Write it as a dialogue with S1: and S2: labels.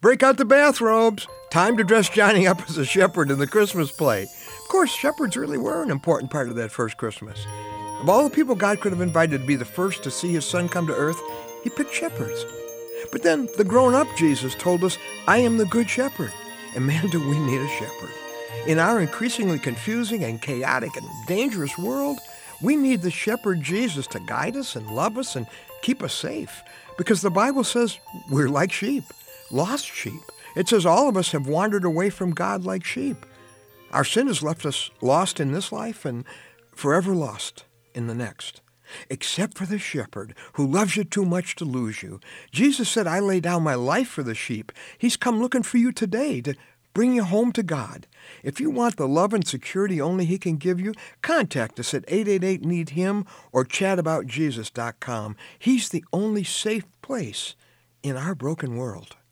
S1: Break out the bathrobes. Time to dress Johnny up as a shepherd in the Christmas play. Of course, shepherds really were an important part of that first Christmas. Of all the people God could have invited to be the first to see his son come to earth, he picked shepherds. But then the grown-up Jesus told us, I am the good shepherd. And man, do we need a shepherd. In our increasingly confusing and chaotic and dangerous world, we need the shepherd Jesus to guide us and love us and keep us safe. Because the Bible says we're like sheep, lost sheep. It says all of us have wandered away from God like sheep. Our sin has left us lost in this life and forever lost in the next. Except for the shepherd who loves you too much to lose you. Jesus said, I lay down my life for the sheep. He's come looking for you today to bring you home to God. If you want the love and security only he can give you, contact us at 888-NEED-HIM or chataboutjesus.com. He's the only safe place in our broken world.